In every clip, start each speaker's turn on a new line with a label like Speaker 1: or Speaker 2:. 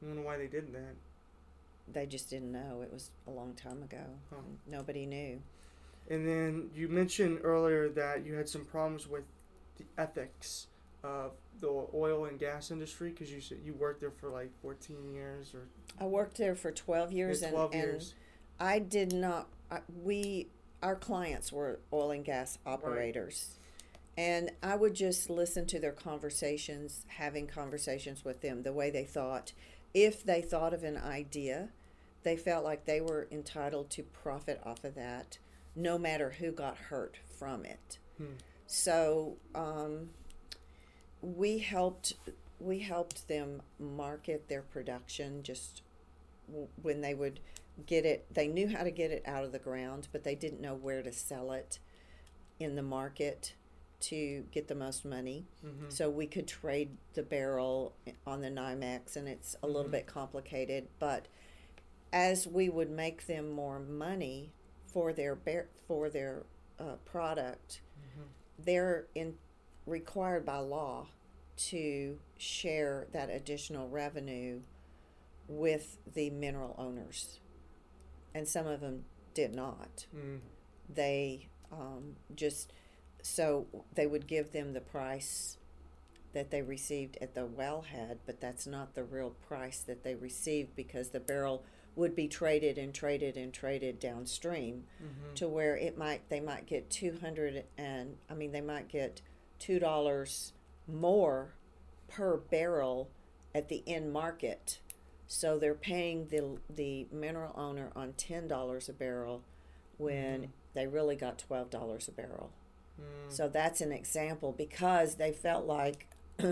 Speaker 1: I don't know why they did that.
Speaker 2: They just didn't know. It was a long time ago.
Speaker 1: Huh.
Speaker 2: Nobody knew.
Speaker 1: And then you mentioned earlier that you had some problems with the ethics of the oil and gas industry because you said you worked there for like 14 years or
Speaker 2: I worked there for 12 years,
Speaker 1: 12
Speaker 2: and
Speaker 1: years.
Speaker 2: I did not. Our clients were oil and gas operators, and I would just listen to their conversations, having conversations with them, the way they thought. If they thought of an idea, they felt like they were entitled to profit off of that, no matter who got hurt from it.
Speaker 1: Hmm.
Speaker 2: So we helped them market their production. Just when they would get it, they knew how to get it out of the ground, but they didn't know where to sell it in the market to get the most money.
Speaker 1: Mm-hmm.
Speaker 2: So we could trade the barrel on the NYMEX, and it's a little bit complicated, but as we would make them more money for their product, they're required by law to share that additional revenue with the mineral owners, and some of them did not. They just so they would give them the price that they received at the wellhead, but that's not the real price that they received, because the barrel would be traded and traded and traded downstream to where they might get $2 more per barrel at the end market. So they're paying the mineral owner on $10 a barrel when they really got $12 a barrel. So that's an example, because they felt like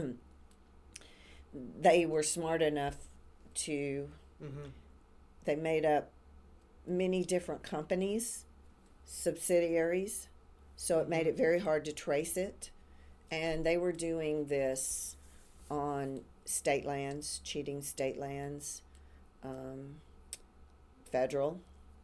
Speaker 2: they were smart enough to they made up many different companies, subsidiaries, so it made it very hard to trace it. And they were doing this on state lands, cheating state lands, federal,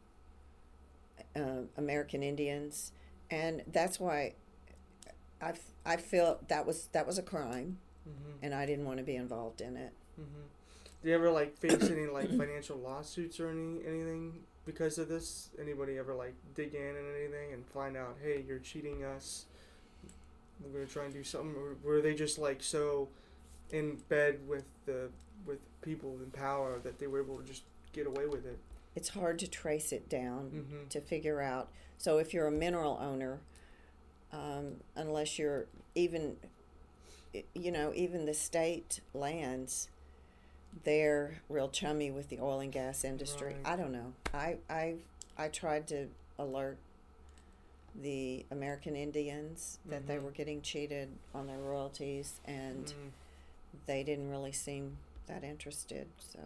Speaker 2: American Indians, and that's why I feel that was a crime, and I didn't want to be involved in it.
Speaker 1: Do you ever like face any like financial lawsuits or anything because of this? Anybody ever like dig in and anything and find out, hey, you're cheating us? We're gonna try and do something, or were they just like so in bed with people in power that they were able to just get away with it?
Speaker 2: It's hard to trace it down to figure out. So if you're a mineral owner, unless you're even the state lands, they're real chummy with the oil and gas industry.
Speaker 1: Right.
Speaker 2: I don't know. I tried to alert the American Indians that they were getting cheated on their royalties, and they didn't really seem that interested. So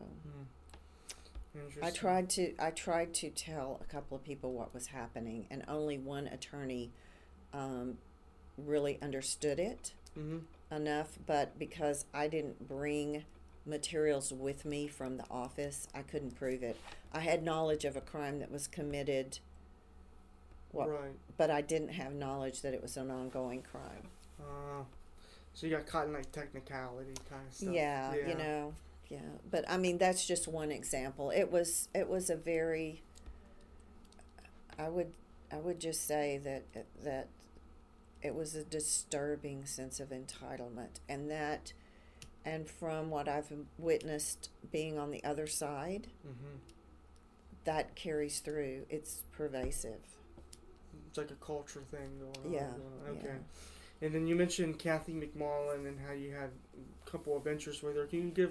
Speaker 2: I tried to tell a couple of people what was happening, and only one attorney really understood it enough. But because I didn't bring materials with me from the office, I couldn't prove it. I had knowledge of a crime that was committed, but I didn't have knowledge that it was an ongoing crime.
Speaker 1: So you got caught in like technicality kind of stuff.
Speaker 2: Yeah. Yeah. But I mean, that's just one example. It was a very, I would just say that it was a disturbing sense of entitlement, and from what I've witnessed being on the other side, that carries through. It's pervasive.
Speaker 1: It's like a culture thing going on.
Speaker 2: Yeah.
Speaker 1: Okay.
Speaker 2: Yeah.
Speaker 1: And then you mentioned Kathy McMullen and how you had a couple of ventures with her. Can you give